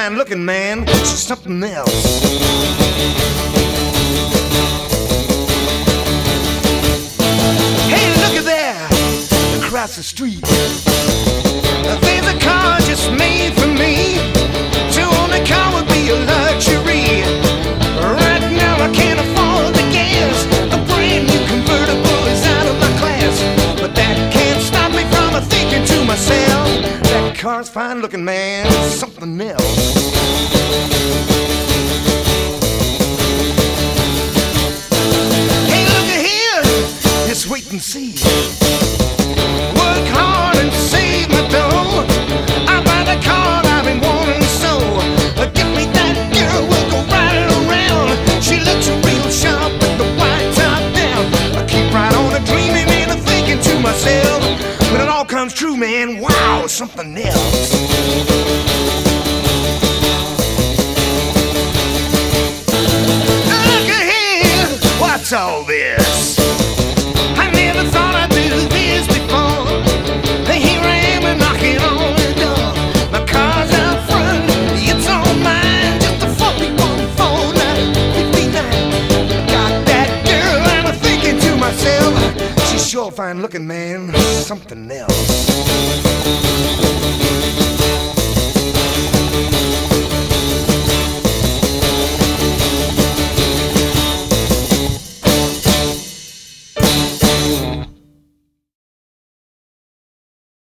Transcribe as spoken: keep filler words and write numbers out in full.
fine looking, man. She's something else. Hey, look at there, across the street. There's a car just made for me. To own a car would be a luxury. Right now I can't afford the gas. A brand new convertible is out of my class. But that can't stop me from thinking to myself, that car's fine looking, man, something else. Hey, look at here, just wait and see. Work hard and save my dough. I buy the car I've been wanting so. Give me that girl, we'll go riding around. She looks real sharp with the white top down. I keep right on a dreaming and a thinking to myself, when it all comes true, man, wow, something else. Look at here, what's all this? I never thought I'd do this before. Here I am knocking on the door. My car's out front, it's all mine. Just a forty-one four nine fifty-nine. Got that girl, and I'm thinking to myself, she's sure fine looking, man, something else.